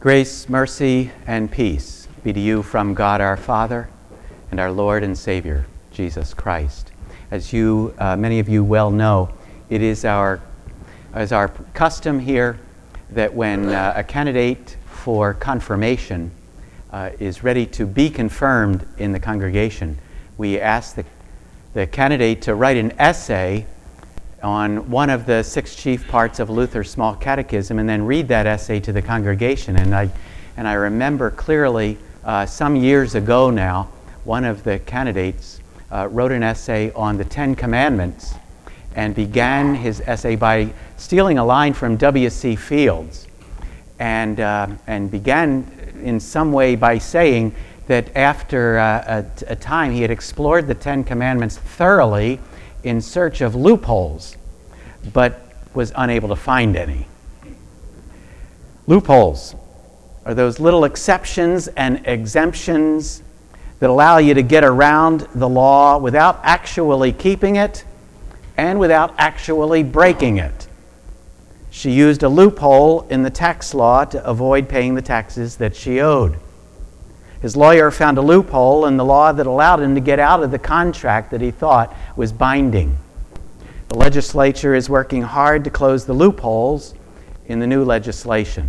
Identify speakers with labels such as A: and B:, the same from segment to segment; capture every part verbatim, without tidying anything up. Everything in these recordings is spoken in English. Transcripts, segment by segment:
A: Grace, mercy, and peace be to you from God our Father and our Lord and Savior, Jesus Christ. As you, uh, many of you well know, it is our, is our custom here that when uh, a candidate for confirmation uh, is ready to be confirmed in the congregation, we ask the, the candidate to write an essay on one of the six chief parts of Luther's Small Catechism and then read that essay to the congregation. And I, and I remember clearly uh, some years ago now, one of the candidates uh, wrote an essay on the Ten Commandments and began his essay by stealing a line from W C Fields and, uh, and began in some way by saying that after uh, a, a time he had explored the Ten Commandments thoroughly in search of loopholes, but was unable to find any. Loopholes are those little exceptions and exemptions that allow you to get around the law without actually keeping it and without actually breaking it. She used a loophole in the tax law to avoid paying the taxes that she owed. His lawyer found a loophole in the law that allowed him to get out of the contract that he thought was binding. The legislature is working hard to close the loopholes in the new legislation.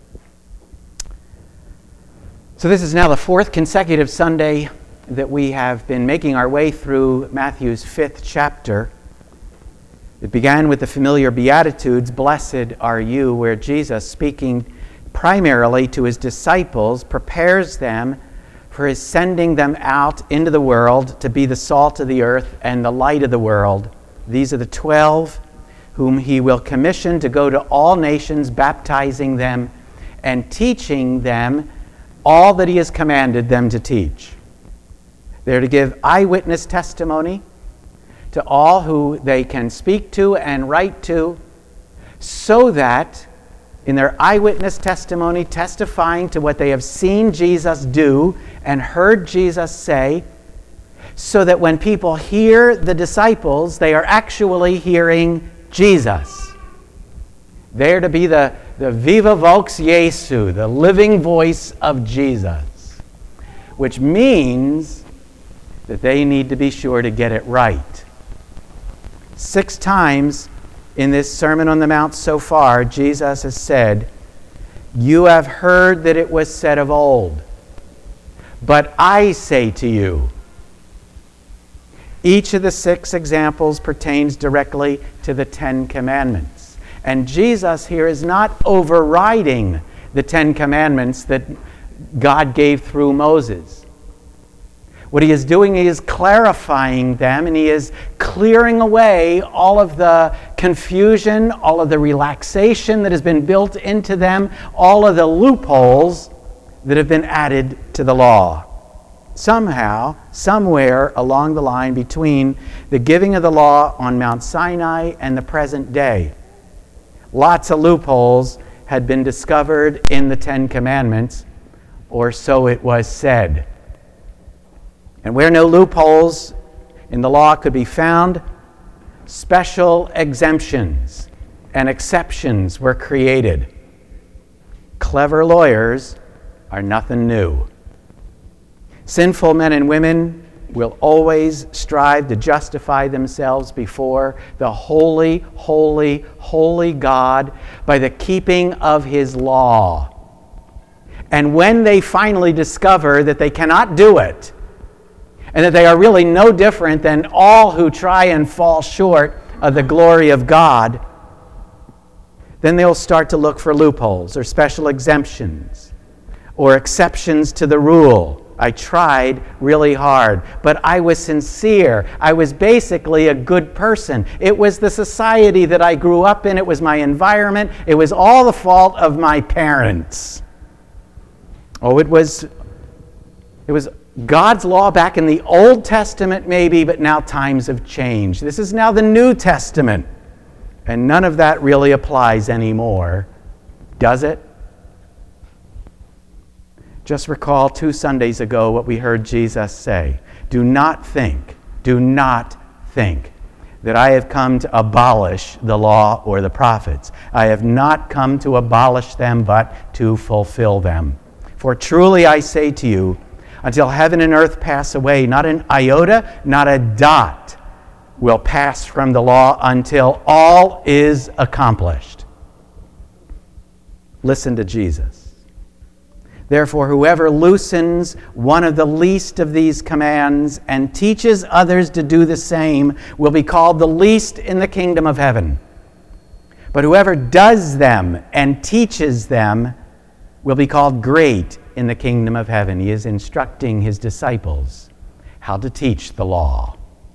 A: So this is now the fourth consecutive Sunday that we have been making our way through Matthew's fifth chapter. It began with the familiar Beatitudes, "Blessed are you," where Jesus, speaking primarily to his disciples, prepares them for his sending them out into the world to be the salt of the earth and the light of the world. These are the twelve whom he will commission to go to all nations, baptizing them and teaching them all that he has commanded them to teach. They're to give eyewitness testimony to all who they can speak to and write to, so that in their eyewitness testimony, testifying to what they have seen Jesus do and heard Jesus say, so that when people hear the disciples, they are actually hearing Jesus. They're to be the, the Viva Vox Jesu, the living voice of Jesus, which means that they need to be sure to get it right. Six times in this Sermon on the Mount so far, Jesus has said, "You have heard that it was said of old, but I say to you." Each of the six examples pertains directly to the Ten Commandments. And Jesus here is not overriding the Ten Commandments that God gave through Moses. What he is doing is clarifying them, and he is clearing away all of the confusion, all of the relaxation that has been built into them, all of the loopholes that have been added to the law. Somehow, somewhere along the line between the giving of the law on Mount Sinai and the present day, lots of loopholes had been discovered in the Ten Commandments, or so it was said. And where no loopholes in the law could be found, special exemptions and exceptions were created. Clever lawyers are nothing new. Sinful men and women will always strive to justify themselves before the holy, holy, holy God by the keeping of his law. And when they finally discover that they cannot do it, and that they are really no different than all who try and fall short of the glory of God, then they'll start to look for loopholes or special exemptions or exceptions to the rule. I tried really hard, but I was sincere. I was basically a good person. It was the society that I grew up in. It was my environment. It was all the fault of my parents. Oh, it was, it was God's law back in the Old Testament maybe, but now times have changed. This is now the New Testament, and none of that really applies anymore, does it? Just recall two Sundays ago what we heard Jesus say. Do not think, do not think that I have come to abolish the law or the prophets. I have not come to abolish them, but to fulfill them. For truly I say to you, until heaven and earth pass away, not an iota, not a dot will pass from the law until all is accomplished. Listen to Jesus. Therefore, whoever loosens one of the least of these commands and teaches others to do the same will be called the least in the kingdom of heaven. But whoever does them and teaches them will be called great in the kingdom of heaven. He is instructing his disciples how to teach the law.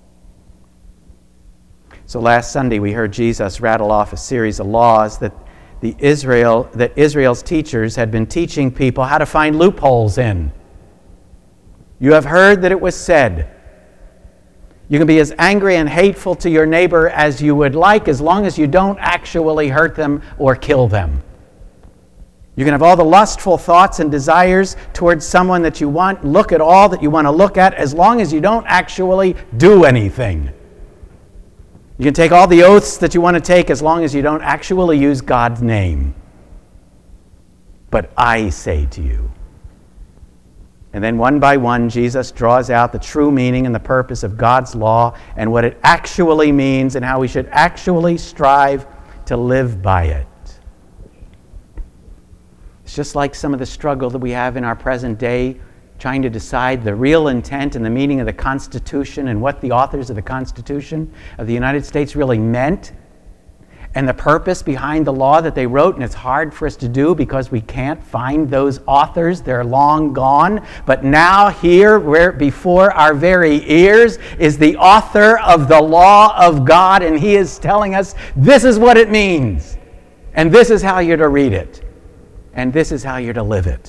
A: So last Sunday we heard Jesus rattle off a series of laws that The Israel, that Israel's teachers had been teaching people how to find loopholes in. You have heard that it was said, you can be as angry and hateful to your neighbor as you would like as long as you don't actually hurt them or kill them. You can have all the lustful thoughts and desires towards someone that you want, look at all that you want to look at as long as you don't actually do anything. You can take all the oaths that you want to take as long as you don't actually use God's name. But I say to you. And then one by one, Jesus draws out the true meaning and the purpose of God's law and what it actually means and how we should actually strive to live by it. It's just like some of the struggle that we have in our present day trying to decide the real intent and the meaning of the Constitution and what the authors of the Constitution of the United States really meant and the purpose behind the law that they wrote. And it's hard for us to do because we can't find those authors. They're long gone. But now here, where before our very ears, is the author of the law of God, and he is telling us this is what it means, and this is how you're to read it, and this is how you're to live it.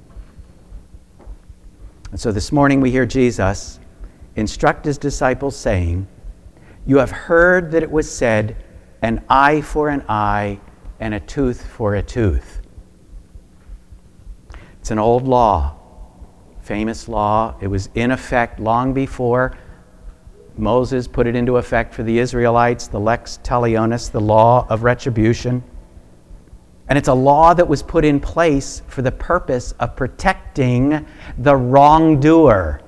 A: And so this morning we hear Jesus instruct his disciples saying, you have heard that it was said, an eye for an eye and a tooth for a tooth. It's an old law, famous law. It was in effect long before Moses put it into effect for the Israelites, the lex talionis, the law of retribution. And it's a law that was put in place for the purpose of protecting the wrongdoer.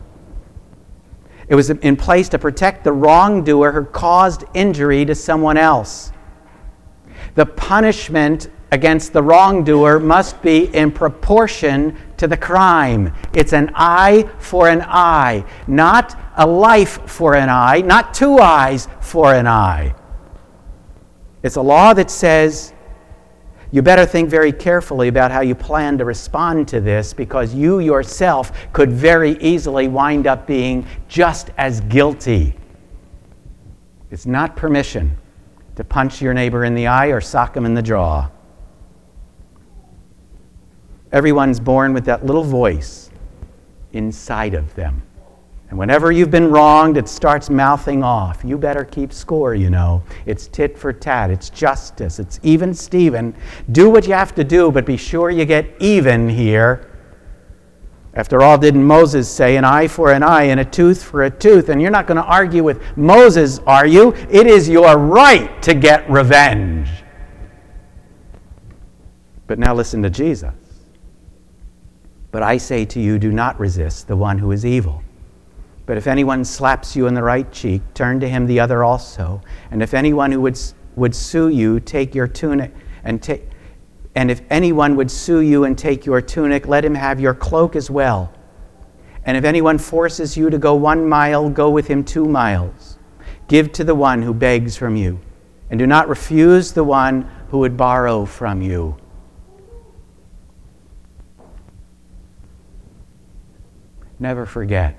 A: It was in place to protect the wrongdoer who caused injury to someone else. The punishment against the wrongdoer must be in proportion to the crime. It's an eye for an eye, not a life for an eye, not two eyes for an eye. It's a law that says, you better think very carefully about how you plan to respond to this, because you yourself could very easily wind up being just as guilty. It's not permission to punch your neighbor in the eye or sock him in the jaw. Everyone's born with that little voice inside of them. And whenever you've been wronged, it starts mouthing off. You better keep score, you know. It's tit for tat. It's justice. It's even Steven. Do what you have to do, but be sure you get even here. After all, didn't Moses say an eye for an eye and a tooth for a tooth? And you're not going to argue with Moses, are you? It is your right to get revenge. But now listen to Jesus. But I say to you, do not resist the one who is evil. But if anyone slaps you in the right cheek, turn to him the other also. And if anyone who would would sue you, take your tunic, and take, and if anyone would sue you and take your tunic, let him have your cloak as well. And if anyone forces you to go one mile, go with him two miles. Give to the one who begs from you, and do not refuse the one who would borrow from you. Never forget.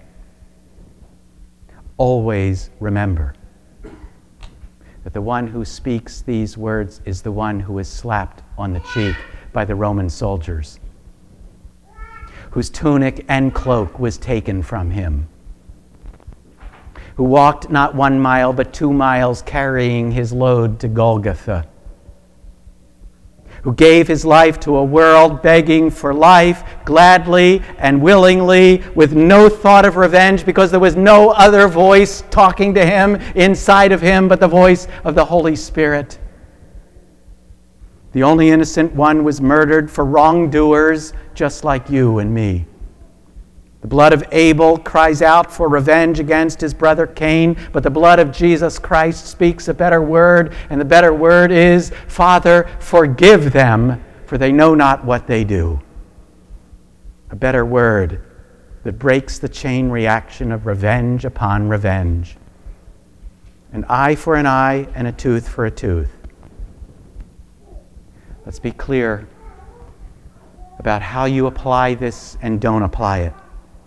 A: Always remember that the one who speaks these words is the one who was slapped on the cheek by the Roman soldiers, whose tunic and cloak was taken from him, who walked not one mile but two miles carrying his load to Golgotha, who gave his life to a world begging for life gladly and willingly with no thought of revenge because there was no other voice talking to him inside of him but the voice of the Holy Spirit. The only innocent one was murdered for wrongdoers just like you and me. The blood of Abel cries out for revenge against his brother Cain, but the blood of Jesus Christ speaks a better word, and the better word is, Father, forgive them, for they know not what they do. A better word that breaks the chain reaction of revenge upon revenge. An eye for an eye and a tooth for a tooth. Let's be clear about how you apply this and don't apply it.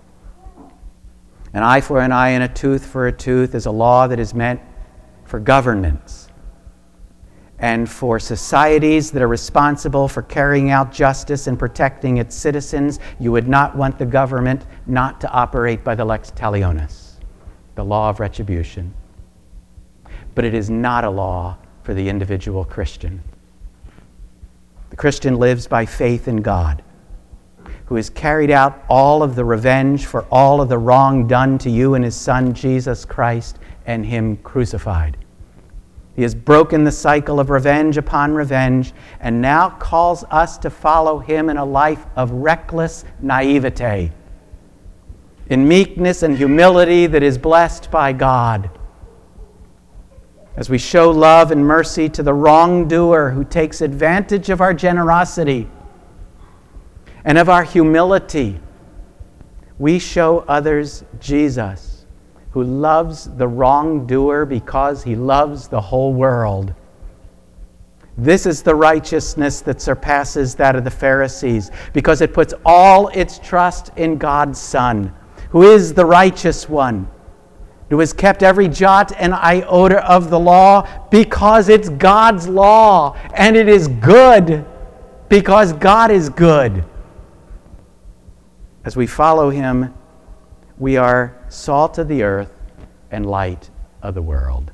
A: An eye for an eye and a tooth for a tooth is a law that is meant for governments and for societies that are responsible for carrying out justice and protecting its citizens. You would not want the government not to operate by the lex talionis, the law of retribution. But it is not a law for the individual Christian. The Christian lives by faith in God, who has carried out all of the revenge for all of the wrong done to you in his Son, Jesus Christ, and him crucified. He has broken the cycle of revenge upon revenge and now calls us to follow him in a life of reckless naivete, in meekness and humility that is blessed by God. As we show love and mercy to the wrongdoer who takes advantage of our generosity and of our humility, we show others Jesus, who loves the wrongdoer because he loves the whole world. This is the righteousness that surpasses that of the Pharisees, because it puts all its trust in God's Son, who is the righteous one, who has kept every jot and iota of the law because it's God's law, and it is good because God is good. As we follow him, we are salt of the earth and light of the world.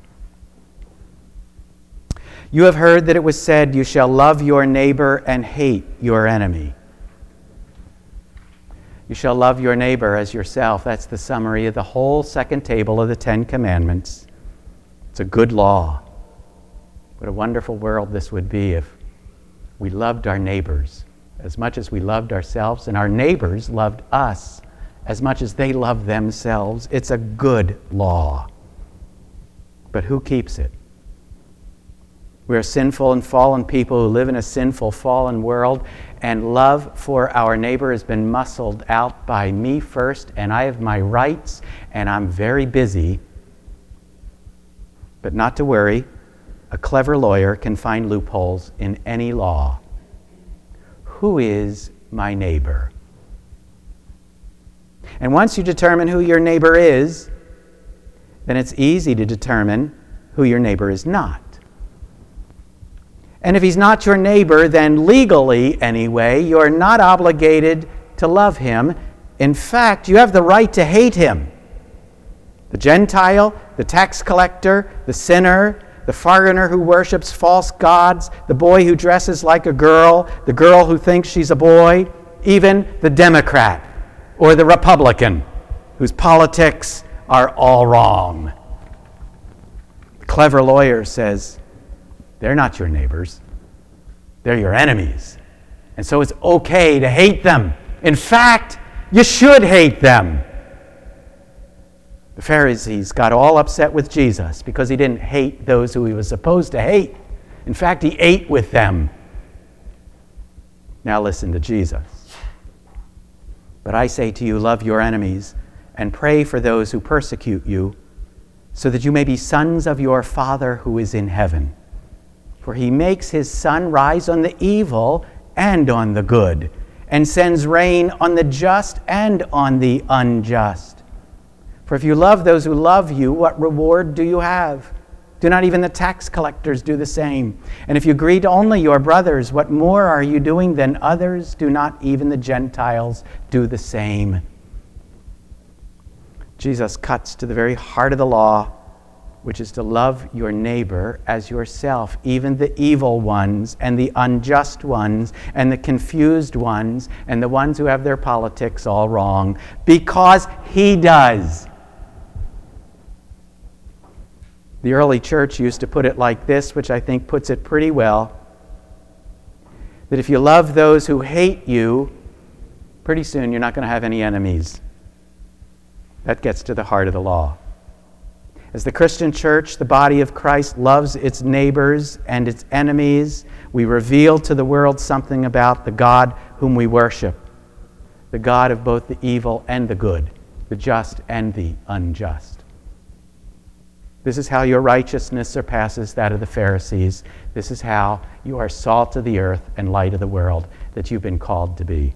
A: You have heard that it was said, you shall love your neighbor and hate your enemy. You shall love your neighbor as yourself. That's the summary of the whole second table of the Ten Commandments. It's a good law. What a wonderful world this would be if we loved our neighbors as much as we loved ourselves, and our neighbors loved us as much as they loved themselves. It's a good law. But who keeps it? We are sinful and fallen people who live in a sinful, fallen world, and love for our neighbor has been muscled out by me first, and I have my rights, and I'm very busy. But not to worry, a clever lawyer can find loopholes in any law. Who is my neighbor? And once you determine who your neighbor is, then it's easy to determine who your neighbor is not. And if he's not your neighbor, then legally anyway, you're not obligated to love him. In fact, you have the right to hate him. The Gentile, the tax collector, the sinner, the foreigner who worships false gods, the boy who dresses like a girl, the girl who thinks she's a boy, even the Democrat or the Republican whose politics are all wrong. The clever lawyer says, they're not your neighbors. They're your enemies. And so it's okay to hate them. In fact, you should hate them. The Pharisees got all upset with Jesus because he didn't hate those who he was supposed to hate. In fact, he ate with them. Now listen to Jesus. But I say to you, love your enemies and pray for those who persecute you, so that you may be sons of your Father who is in heaven. For he makes his sun rise on the evil and on the good, and sends rain on the just and on the unjust. For if you love those who love you, what reward do you have? Do not even the tax collectors do the same? And if you greet only your brothers, what more are you doing than others? Do not even the Gentiles do the same? Jesus cuts to the very heart of the law which is to love your neighbor as yourself, even the evil ones and the unjust ones and the confused ones and the ones who have their politics all wrong, because he does. The early church used to put it like this, which I think puts it pretty well, that if you love those who hate you, pretty soon you're not going to have any enemies. That gets to the heart of the law. As the Christian church, the body of Christ, loves its neighbors and its enemies, we reveal to the world something about the God whom we worship, the God of both the evil and the good, the just and the unjust. This is how your righteousness surpasses that of the Pharisees. This is how you are salt of the earth and light of the world that you've been called to be.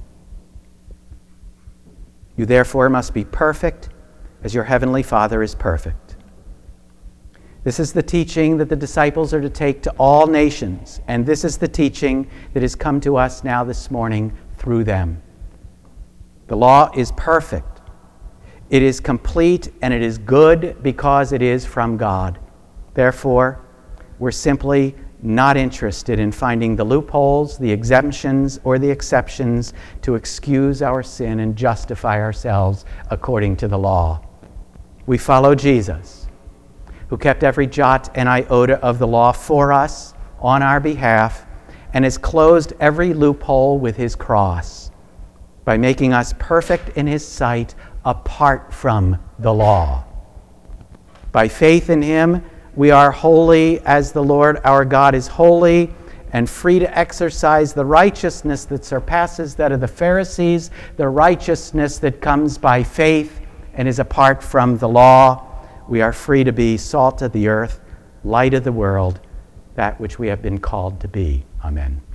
A: You therefore must be perfect as your heavenly Father is perfect. This is the teaching that the disciples are to take to all nations, and this is the teaching that has come to us now this morning through them. The law is perfect. It is complete and it is good because it is from God. Therefore, we're simply not interested in finding the loopholes, the exemptions, or the exceptions to excuse our sin and justify ourselves according to the law. We follow Jesus, who kept every jot and iota of the law for us on our behalf and has closed every loophole with his cross by making us perfect in his sight apart from the law. By faith in him, we are holy as the Lord our God is holy, and free to exercise the righteousness that surpasses that of the Pharisees, the righteousness that comes by faith and is apart from the law. We are free to be salt of the earth, light of the world, that which we have been called to be. Amen.